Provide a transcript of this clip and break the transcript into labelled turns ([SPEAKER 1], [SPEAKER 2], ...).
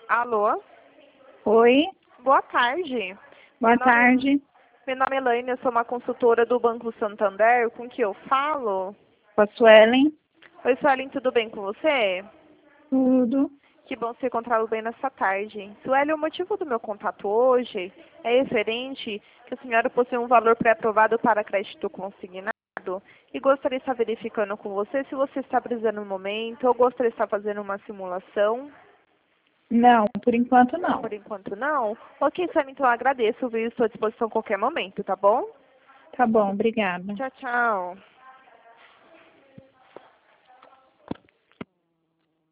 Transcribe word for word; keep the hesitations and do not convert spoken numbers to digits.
[SPEAKER 1] Alô?
[SPEAKER 2] Oi,
[SPEAKER 1] Boa tarde.
[SPEAKER 2] boa
[SPEAKER 1] Meu nome,
[SPEAKER 2] tarde.
[SPEAKER 1] meu nome é Elaine, eu sou uma consultora do Banco Santander. Com que eu falo?
[SPEAKER 2] Com a Suelen,
[SPEAKER 1] Oi, Suelen, tudo bem com você?
[SPEAKER 2] tudo.
[SPEAKER 1] Que bom se encontrá-lo bem nessa tarde. Suelen, o motivo do meu contato hoje é referente que a senhora possui um valor pré-aprovado para crédito consignado e gostaria de estar verificando com você se você está precisando no momento ou gostaria de estar fazendo uma simulação.
[SPEAKER 2] Não, por enquanto não.
[SPEAKER 1] Por enquanto não? Ok, Suelen, então eu agradeço, viu? Estou à disposição a qualquer momento, tá bom?
[SPEAKER 2] Tá bom, obrigada.
[SPEAKER 1] Tchau, tchau.